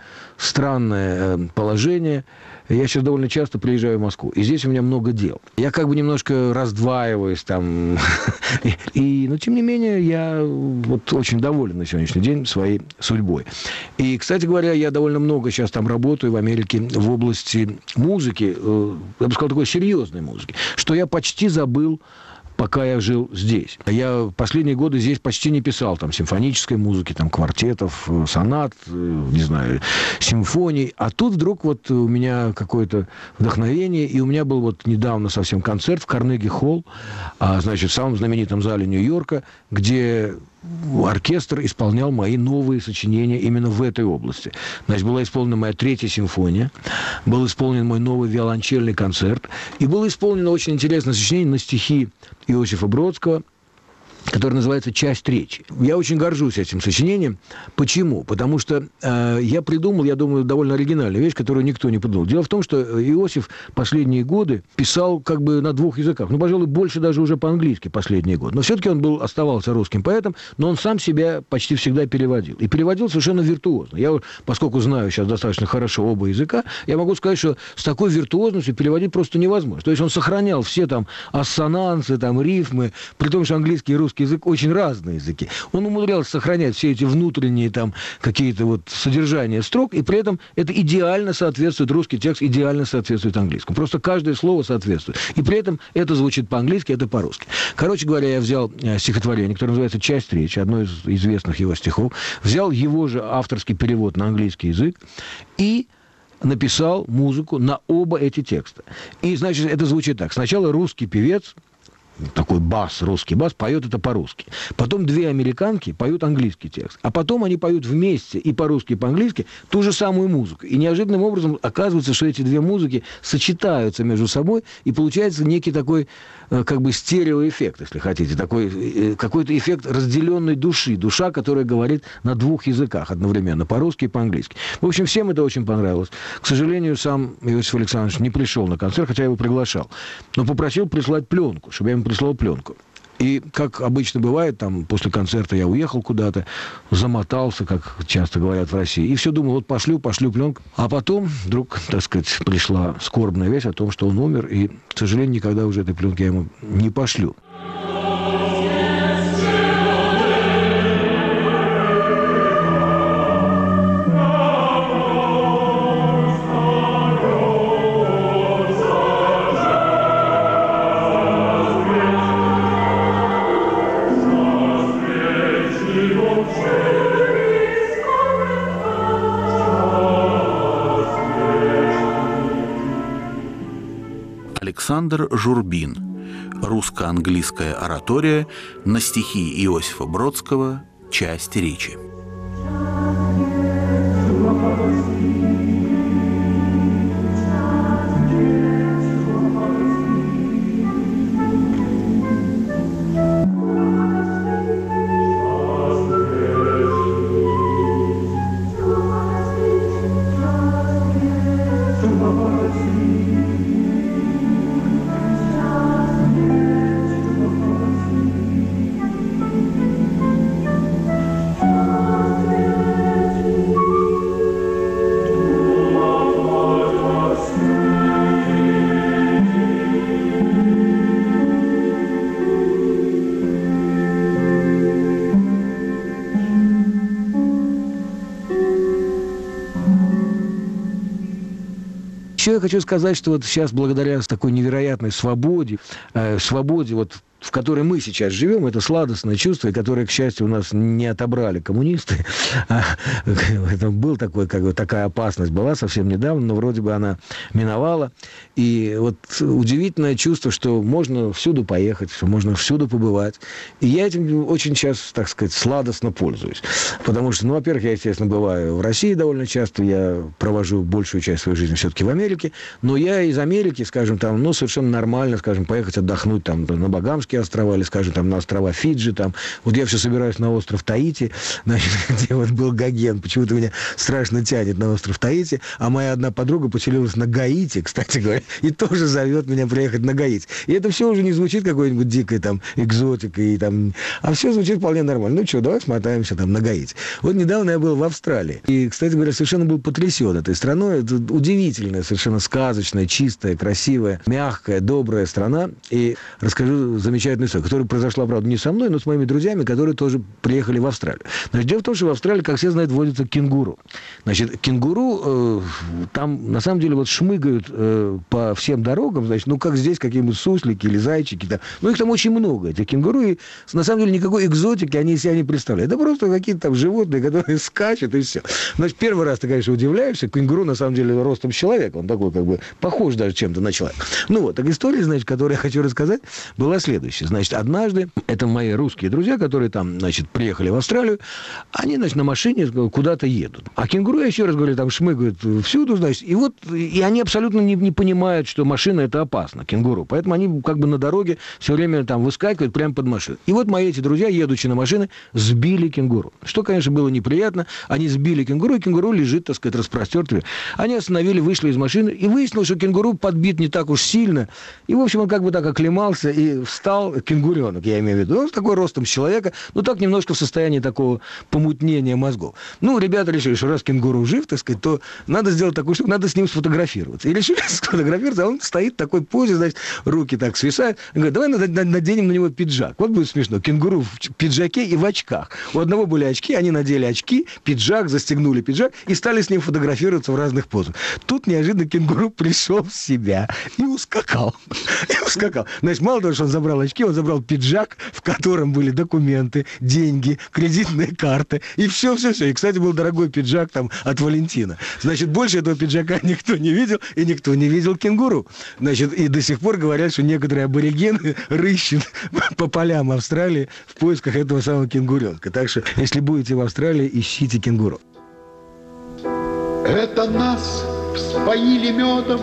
странное положение. Я сейчас довольно часто приезжаю в Москву, и здесь у меня много дел. Я как бы немножко раздваиваюсь там. И, но, тем не менее, я вот очень доволен на сегодняшний день своей судьбой. И, кстати говоря, я довольно много сейчас там работаю в Америке в области музыки, я бы сказал, такой серьезной музыки, что я почти забыл, пока я жил здесь. Я последние годы здесь почти не писал там симфонической музыки, там квартетов, сонат, не знаю, симфоний. А тут вдруг вот у меня какое-то вдохновение, и у меня был вот недавно совсем концерт в Карнеги-холл, а, значит, в самом знаменитом зале Нью-Йорка, где оркестр исполнял мои новые сочинения именно в этой области. Значит, была исполнена моя третья симфония, был исполнен мой новый виолончельный концерт, и было исполнено очень интересное сочинение на стихи Иосифа Бродского, который называется «Часть речи». Я очень горжусь этим сочинением. Почему? Потому что э, я придумал, я думаю, довольно оригинальную вещь, которую никто не придумал. Дело в том, что Иосиф последние годы писал как бы на двух языках. Ну, пожалуй, больше даже уже по-английски последние годы. Но все-таки он был, оставался русским поэтом, но он сам себя почти всегда переводил. И переводил совершенно виртуозно. Я, поскольку знаю сейчас достаточно хорошо оба языка, я могу сказать, что с такой виртуозностью переводить просто невозможно. То есть он сохранял все там ассонансы, там, рифмы, при том, что английский и русский язык очень разные языки. Он умудрялся сохранять все эти внутренние там какие-то вот содержания строк, и при этом это идеально соответствует, русский текст идеально соответствует английскому. Просто каждое слово соответствует. И при этом это звучит по-английски, это по-русски. Короче говоря, я взял стихотворение, которое называется «Часть речи», одно из известных его стихов, взял его же авторский перевод на английский язык и написал музыку на оба эти текста. И, значит, это звучит так. Сначала русский певец, такой бас, русский бас, поет это по-русски. Потом две американки поют английский текст. А потом они поют вместе и по-русски, и по-английски ту же самую музыку. И неожиданным образом оказывается, что эти две музыки сочетаются между собой, и получается некий такой как бы стереоэффект, если хотите. Такой, какой-то эффект разделенной души. Душа, которая говорит на двух языках одновременно, по-русски и по-английски. В общем, всем это очень понравилось. К сожалению, сам Иосиф Александрович не пришел на концерт, хотя я его приглашал. Но попросил прислать пленку, чтобы я ему прислал пленку. И, как обычно бывает, там, после концерта я уехал куда-то, замотался, как часто говорят в России, и все думал, вот пошлю, пошлю пленку. А потом вдруг, так сказать, пришла скорбная весть о том, что он умер, и, к сожалению, никогда уже этой пленки я ему не пошлю. Александр Журбин. Русско-английская оратория на стихи Иосифа Бродского «Часть речи». Еще я хочу сказать, что вот сейчас, благодаря такой невероятной свободе, э, свободе, вот, в которой мы сейчас живем, это сладостное чувство, которое, к счастью, у нас не отобрали коммунисты. Это был такой, как бы, такая опасность была совсем недавно, но вроде бы она миновала. И вот удивительное чувство, что можно всюду поехать, что можно всюду побывать. И я этим очень сейчас, так сказать, сладостно пользуюсь. Потому что, ну, во-первых, я, естественно, бываю в России довольно часто, я провожу большую часть своей жизни все-таки в Америке, но я из Америки, скажем, там, ну, совершенно нормально, скажем, поехать отдохнуть там на Багамские острова или, скажем, там на острова Фиджи, там. Вот я все собираюсь на остров Таити, значит, где вот был Гоген. Почему-то меня страшно тянет на остров Таити, а моя одна подруга поселилась на Гаити, кстати говоря, и тоже зовет меня приехать на Гаити. И это все уже не звучит какой-нибудь дикой там экзотикой, там, а все звучит вполне нормально. Ну что, давай смотаемся там на Гаити. Вот недавно я был в Австралии. И, кстати говоря, совершенно был потрясен этой страной. Это удивительная, совершенно сказочная, чистая, красивая, мягкая, добрая страна. И расскажу замечательную историю, которая произошла, правда, не со мной, но с моими друзьями, которые тоже приехали в Австралию. Значит, дело в том, что в Австралии, как все знают, водится кенгуру. Значит, кенгуру э, там, на самом деле, вот шмыгают э, по всем дорогам, значит, ну, как здесь какие-нибудь суслики или зайчики. Там. Ну, их там очень много, этих кенгуру. И, на самом деле, никакой экзотики они из себя не представляют. Это просто какие-то там животные, которые скачут, и все. Значит, первый раз ты, конечно, удивляешься. Кенгуру, на самом деле, ростом человека. Он такой, как бы, похож даже чем-то на человека. Ну, вот, так история, значит, которую я хочу рассказать, была следующая. следующее. Значит, однажды, это мои русские друзья, которые там, значит, приехали в Австралию, они, значит, на машине куда-то едут. А кенгуру, я еще раз говорю, там шмыгают всюду, значит, и вот, и они абсолютно не, не понимают, что машина это опасно, кенгуру. Поэтому они как бы на дороге все время там выскакивают прямо под машину. И вот мои эти друзья, едучи на машине, сбили кенгуру. Что, конечно, было неприятно. Они сбили кенгуру, и кенгуру лежит, так сказать, распростертый. Они остановили, вышли из машины, и выяснилось, что кенгуру подбит не так уж сильно. И, в общем, он как бы так оклемался, и встал кенгуренок, я имею в виду. Он с такой ростом человека, ну, так немножко в состоянии такого помутнения мозгов. Ну, ребята решили, что раз кенгуру жив, так сказать, то надо сделать такую штуку, надо с ним сфотографироваться. И решили сфотографироваться, а он стоит в такой позе, значит, руки так свисают. Он говорит, давай наденем на него пиджак. Вот будет смешно. Кенгуру в пиджаке и в очках. У одного были очки, они надели очки, пиджак, застегнули пиджак и стали с ним фотографироваться в разных позах. Тут неожиданно кенгуру пришел в себя и ускакал. И ускакал. Значит, мало того, что он забрал очки, он забрал пиджак, в котором были документы, деньги, кредитные карты и все-все-все. И, кстати, был дорогой пиджак там от Валентина. Значит, больше этого пиджака никто не видел, и никто не видел кенгуру. Значит, и до сих пор говорят, что некоторые аборигены рыщут по полям Австралии в поисках этого самого кенгуренка. Так что, если будете в Австралии, ищите кенгуру. Это нас вспоили медом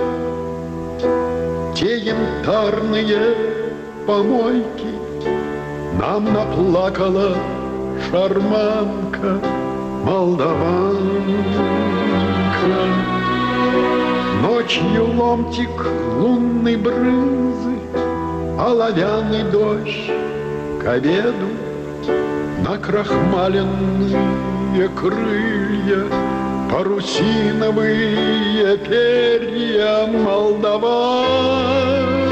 те янтарные помойки. Нам наплакала шарманка молдаванка. Ночью ломтик лунной брынзы, оловянный дождь к обеду, накрахмаленные крылья, парусиновые перья молдаванка.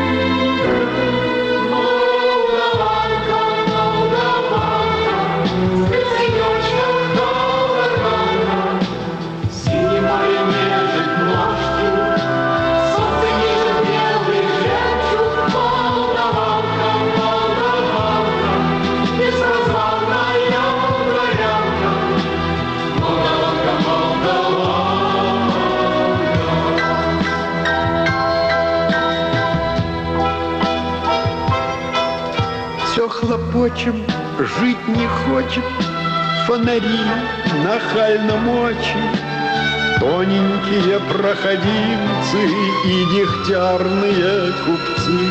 Хлопочем, жить не хочет, фонари нахально мочи, тоненькие проходимцы и дегтярные купцы.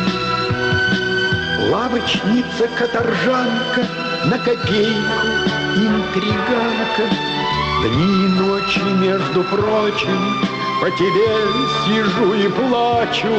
Лавочница-каторжанка, на копейку интриганка, дни и ночи, между прочим, по тебе сижу и плачу,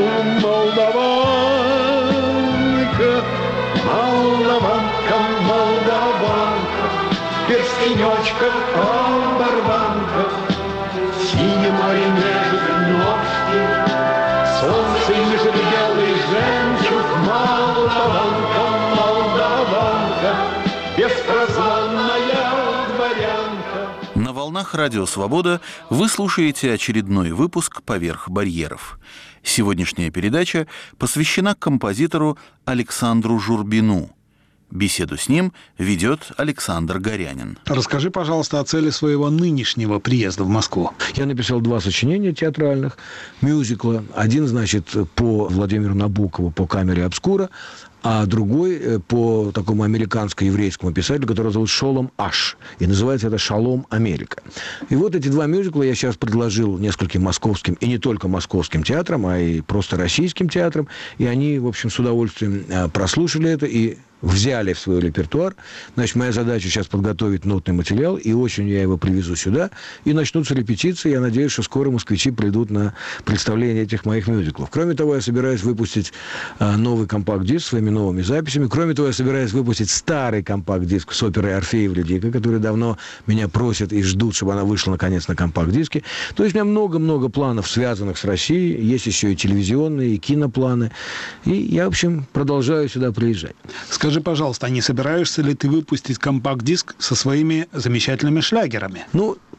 молдаванка. Молдаванка, молдаванка, в перстенечках, оборванках, синее море нежит ножки, солнце лежит белый жемчуг. Молдаванка, молдаванка, беспрозванная дворянка. На волнах Радио Свобода вы слушаете очередной выпуск «Поверх барьеров». Сегодняшняя передача посвящена композитору Александру Журбину. Беседу с ним ведет Александр Горянин. Расскажи, пожалуйста, о цели своего нынешнего приезда в Москву. Я написал два сочинения театральных, мюзикла. Один, значит, по Владимиру Набокову, по камере обскура, а другой по такому американско-еврейскому писателю, который зовут Шолом Аш. И называется это «Шалом Америка». И вот эти два мюзикла я сейчас предложил нескольким московским, и не только московским театрам, а и просто российским театрам. И они, в общем, с удовольствием прослушали это и взяли в свой репертуар. Значит, моя задача сейчас подготовить нотный материал, и осенью я его привезу сюда, и начнутся репетиции. Я надеюсь, что скоро москвичи придут на представление этих моих мюзиклов. Кроме того, я собираюсь выпустить новый компакт-диск своими новыми записями. Кроме того, я собираюсь выпустить старый компакт-диск с оперой «Орфей и Эвридика», который давно меня просят и ждут, чтобы она вышла, наконец, на компакт-диске. То есть у меня много-много планов, связанных с Россией. Есть еще и телевизионные, и кинопланы. И я, в общем, продолжаю сюда приезжать. Скажи, пожалуйста, а не собираешься ли ты выпустить компакт-диск со своими замечательными шлягерами? Ну,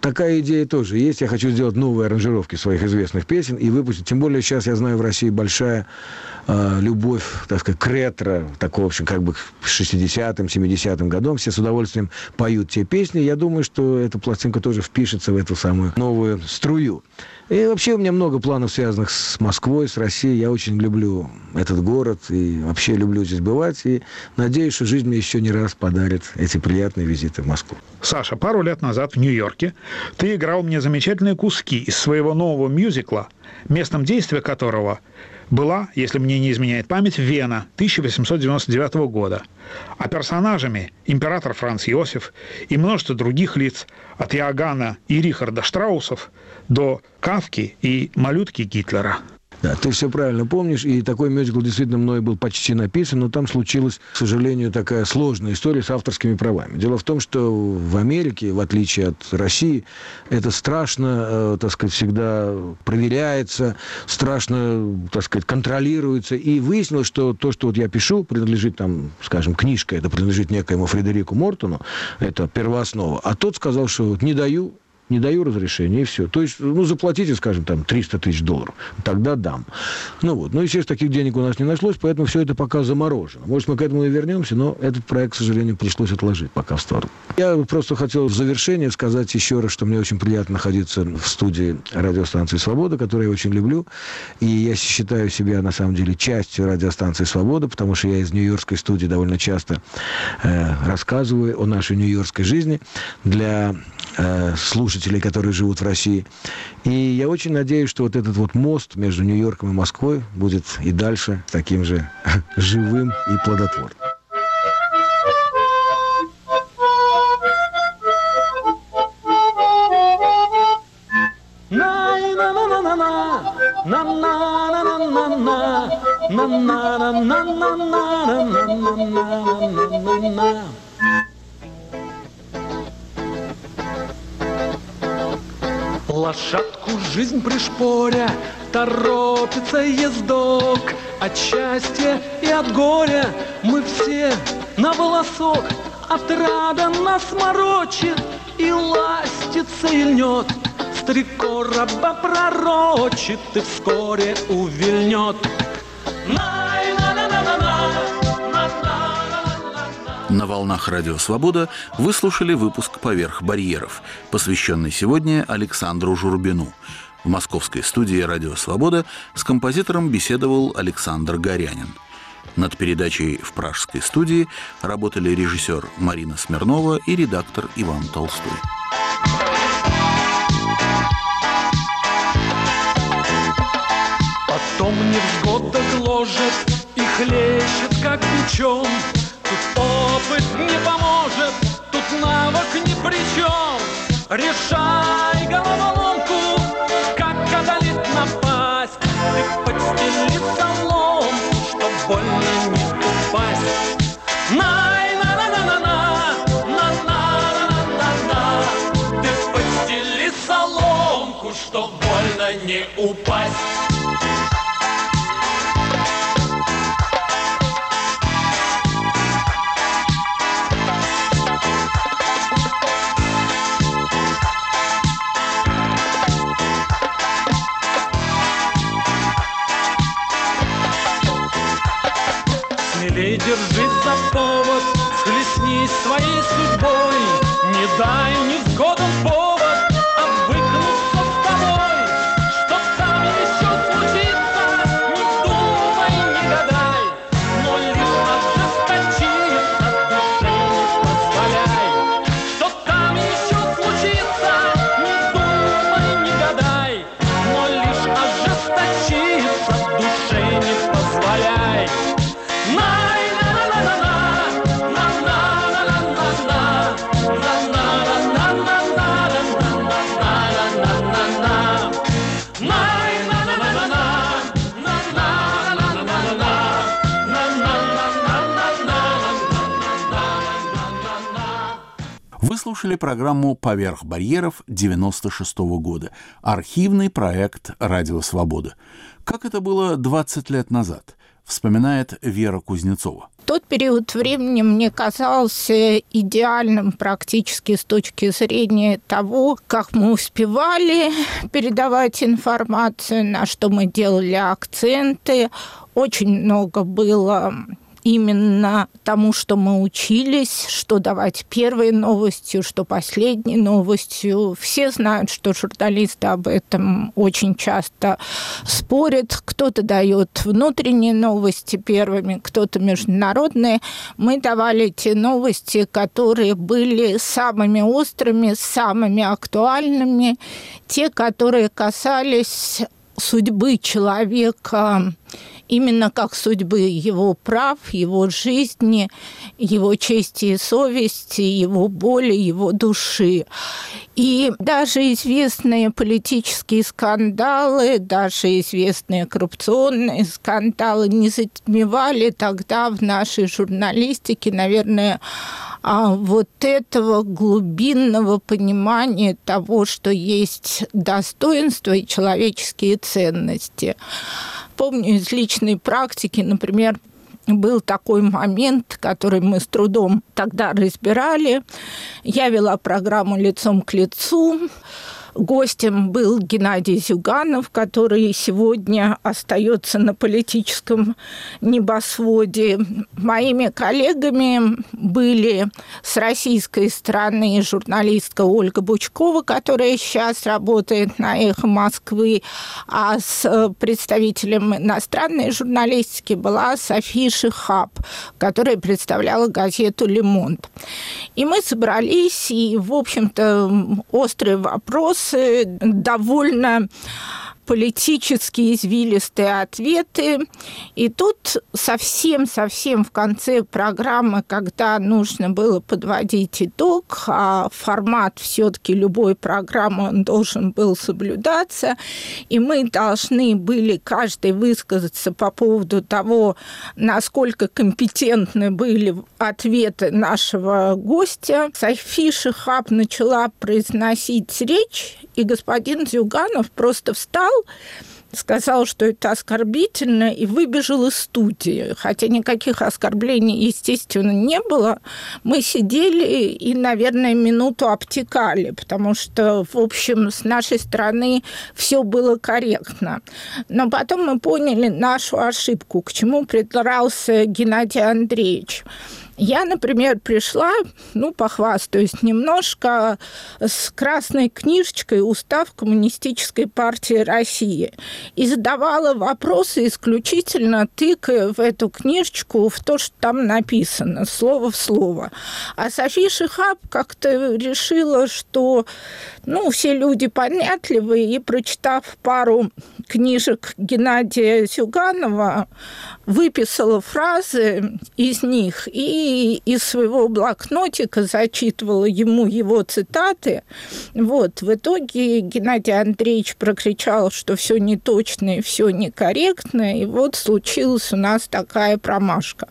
такая идея тоже есть. Я хочу сделать новые аранжировки своих известных песен и выпустить. Тем более сейчас, я знаю, в России большая э, любовь, так сказать, к ретро, такой, в общем, как бы к шестидесятым, семидесятым годам. Все с удовольствием поют те песни. Я думаю, что эта пластинка тоже впишется в эту самую новую струю. И вообще у меня много планов, связанных с Москвой, с Россией. Я очень люблю этот город и вообще люблю здесь бывать. И надеюсь, что жизнь мне еще не раз подарит эти приятные визиты в Москву. Саша, пару лет назад в Нью-Йорке ты играл мне замечательные куски из своего нового мюзикла, местом действия которого была, если мне не изменяет память, Вена тысяча восемьсот девяносто девятого года. А персонажами император Франц Иосиф и множество других лиц, от Иоганна и Рихарда Штраусов до Кафки и малютки Гитлера. Да, ты все правильно помнишь, и такой мюзикл действительно мной был почти написан, но там случилась, к сожалению, такая сложная история с авторскими правами. Дело в том, что в Америке, в отличие от России, это страшно, э, так сказать, всегда проверяется, страшно, так сказать, контролируется, и выяснилось, что то, что вот я пишу, принадлежит там, скажем, книжка, это принадлежит некоему Фредерику Мортону, это первооснова, а тот сказал, что вот не даю, не даю разрешения, и все. То есть, ну, заплатите, скажем, там, триста тысяч долларов. Тогда дам. Ну, вот. Ну, естественно, таких денег у нас не нашлось, поэтому все это пока заморожено. Может, мы к этому и вернемся, но этот проект, к сожалению, пришлось отложить пока в сторону. Я просто хотел в завершение сказать еще раз, что мне очень приятно находиться в студии радиостанции «Свобода», которую я очень люблю. И я считаю себя, на самом деле, частью радиостанции «Свобода», потому что я из нью-йоркской студии довольно часто э, рассказываю о нашей нью-йоркской жизни для э, слушателей, которые живут в России. И я очень надеюсь, что вот этот вот мост между Нью-Йорком и Москвой будет и дальше таким же живым и плодотворным. Лошадку жизнь пришпоря, торопится ездок. От счастья и от горя мы все на волосок. Отрада нас морочит и ластится и льнет. Стрекораба пророчит и вскоре увильнет. На волнах Радио Свобода вы слушали выпуск «Поверх барьеров», посвященный сегодня Александру Журбину. В московской студии Радио Свобода с композитором беседовал Александр Горянин. Над передачей в пражской студии работали режиссер Марина Смирнова и редактор Иван Толстой. Потом невзгода гложет и хлещет, как бичом. Тут опыт не поможет, тут навык ни при чем. Решай головоломку, как одолеть напасть. Ты подстели соломку, чтоб больно не упасть. Най-на-на-на-на-на, на-на-на-на-на-на. Ты подстели соломку, чтоб больно не упасть. Держись за повод, схлестнись своей судьбой. Не дай невзгодам повод обвыкнуться с тобой. Что там еще случится, не думай, не гадай, но лишь ожесточиться душе не позволяй. Что там еще случится, не думай, не гадай, но лишь ожесточиться душе не позволяй. Вы слушали программу «Поверх барьеров» девяносто шестого года, архивный проект «Радио Свобода». Как это было двадцать лет назад, вспоминает Вера Кузнецова. Тот период времени мне казался идеальным практически с точки зрения того, как мы успевали передавать информацию, на что мы делали акценты. Очень много было именно тому, что мы учились, что давать первой новостью, что последней новостью. Все знают, что журналисты об этом очень часто спорят. Кто-то дает внутренние новости первыми, кто-то международные. Мы давали те новости, которые были самыми острыми, самыми актуальными, те, которые касались судьбы человека, именно как судьбы его прав, его жизни, его чести и совести, его боли, его души. И даже известные политические скандалы, даже известные коррупционные скандалы не затмевали тогда в нашей журналистике, наверное, вот этого глубинного понимания того, что есть достоинство и человеческие ценности. Помню из личной практики, например, был такой момент, который мы с трудом тогда разбирали. Я вела программу «Лицом к лицу». Гостем был Геннадий Зюганов, который сегодня остается на политическом небосводе. Моими коллегами были с российской стороны журналистка Ольга Бучкова, которая сейчас работает на «Эхо Москвы», а с представителем иностранной журналистики была София Шихаб, которая представляла газету «Le Monde». И мы собрались, и, в общем-то, острые вопросы, довольно политические извилистые ответы. И тут совсем-совсем в конце программы, когда нужно было подводить итог, а формат все-таки любой программы он должен был соблюдаться, и мы должны были каждый высказаться по поводу того, насколько компетентны были ответы нашего гостя. София Шихаб начала произносить речь, и господин Зюганов просто встал, сказал, что это оскорбительно, и выбежал из студии. Хотя никаких оскорблений, естественно, не было. Мы сидели и, наверное, минуту обтекали, потому что, в общем, с нашей стороны все было корректно. Но потом мы поняли нашу ошибку, к чему придрался Геннадий Андреевич. Я, например, пришла, ну, похвастаюсь немножко, с красной книжечкой «Устав Коммунистической партии России» и задавала вопросы исключительно тыкая в эту книжечку в то, что там написано, слово в слово. А София Шихаб как-то решила, что, ну, все люди понятливые, и, прочитав пару книжек Геннадия Зюганова, выписала фразы из них и из своего блокнотика зачитывала ему его цитаты. Вот. В итоге Геннадий Андреевич прокричал, что все неточно и все некорректно, и вот случилась у нас такая промашка.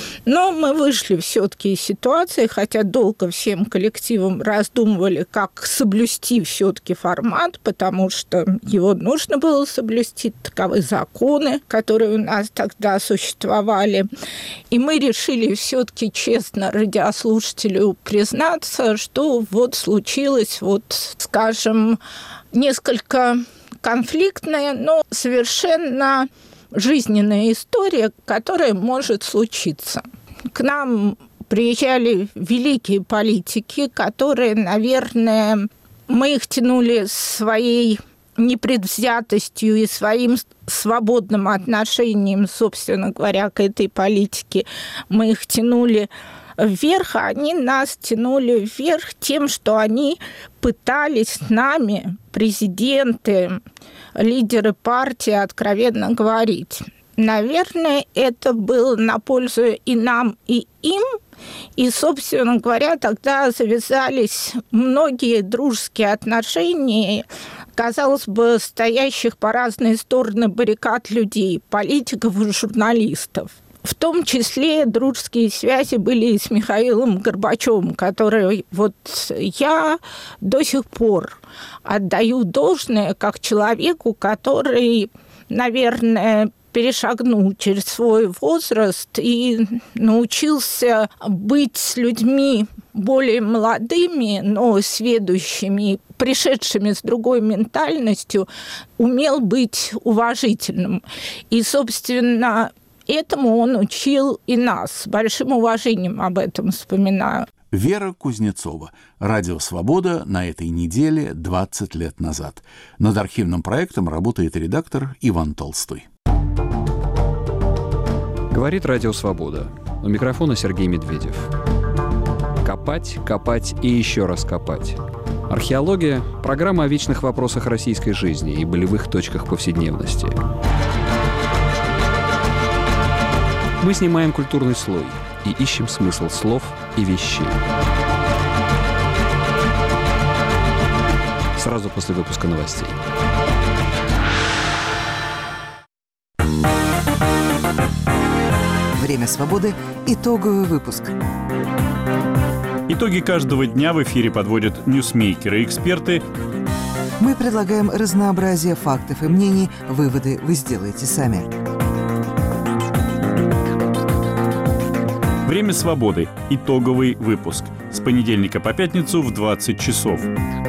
Но мы вышли все-таки из ситуации, хотя долго всем коллективом раздумывали, как соблюсти все-таки формат, потому что его нужно было соблюсти, таковы законы, которые у нас тогда существовали. И мы решили все-таки честно радиослушателю признаться, что вот случилось, вот, скажем, несколько конфликтная, но совершенно жизненная история, которая может случиться. К нам приезжали великие политики, которые, наверное, мы их тянули своей непредвзятостью и своим свободным отношением, собственно говоря, к этой политике. Мы их тянули вверх, а они нас тянули вверх тем, что они пытались с нами, президенты, лидеры партии, откровенно говорить. Наверное, это было на пользу и нам, и им. И, собственно говоря, тогда завязались многие дружеские отношения, казалось бы, стоящих по разные стороны баррикад людей, политиков и журналистов. В том числе дружеские связи были и с Михаилом Горбачевым, который вот я до сих пор отдаю должное как человеку, который, наверное, перешагнул через свой возраст и научился быть с людьми более молодыми, но сведущими, пришедшими с другой ментальностью, умел быть уважительным. И, собственно, этому он учил и нас. С большим уважением об этом вспоминаю. Вера Кузнецова. Радио «Свобода» на этой неделе двадцать лет назад. Над архивным проектом работает редактор Иван Толстой. Говорит Радио «Свобода». У микрофона Сергей Медведев. Копать, копать и еще раз копать. Археология – программа о вечных вопросах российской жизни и болевых точках повседневности. Мы снимаем культурный слой и ищем смысл слов и вещей. Сразу после выпуска новостей. Время свободы. Итоговый выпуск. Итоги каждого дня в эфире подводят ньюсмейкеры и эксперты. Мы предлагаем разнообразие фактов и мнений. Выводы вы сделаете сами. Время свободы. Итоговый выпуск. С понедельника по пятницу в двадцать часов.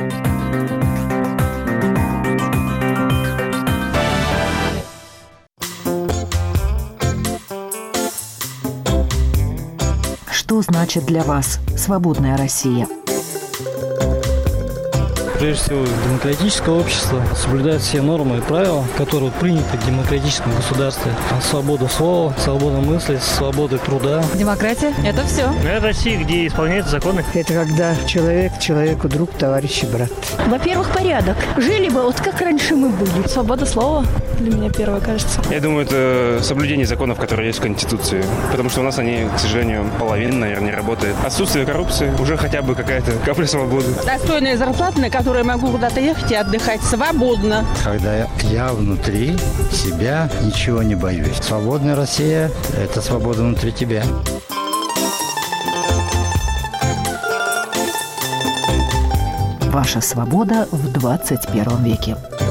Что значит для вас свободная Россия? Прежде всего, демократическое общество соблюдает все нормы и правила, которые приняты в демократическом государстве. Свобода слова, свобода мысли, свобода труда. Демократия – это все. Это Россия, где исполняются законы. Это когда человек человеку друг, товарищ и брат. Во-первых, порядок. Жили бы вот как раньше мы были. Свобода слова для меня первое, кажется. Я думаю, это соблюдение законов, которые есть в Конституции. Потому что у нас они, к сожалению, половина, наверное, не работает. Отсутствие коррупции, уже хотя бы какая-то капля свободы. Достойная зарплата, на которую я могу куда-то ехать и отдыхать свободно. Когда я внутри себя ничего не боюсь. Свободная Россия – это свобода внутри тебя. Ваша свобода в двадцать первом веке.